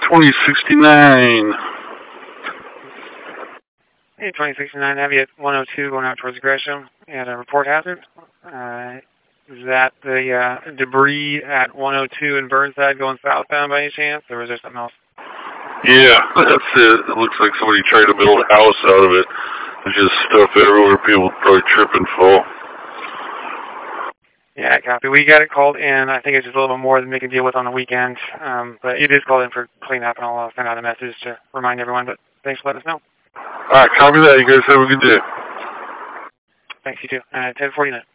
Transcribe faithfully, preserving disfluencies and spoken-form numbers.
twenty sixty-nine. Hey, twenty sixty-nine Heavy at one oh two going out towards Gresham. You had a report hazard. Uh, is that the uh, debris at one oh two in Burnside going southbound by any chance, or was there something else? Yeah, that's it. It looks like somebody tried to build a house out of it. There's just stuff everywhere. People probably trip and fall. Yeah, copy. We got it called in. I think it's just a little bit more than we can deal with on the weekend. Um, but it is called in for cleanup, and I'll send out a message to remind everyone. But thanks for letting us know. All right, copy that. You guys have a good day. Thanks, you too. Uh, ten forty-nine.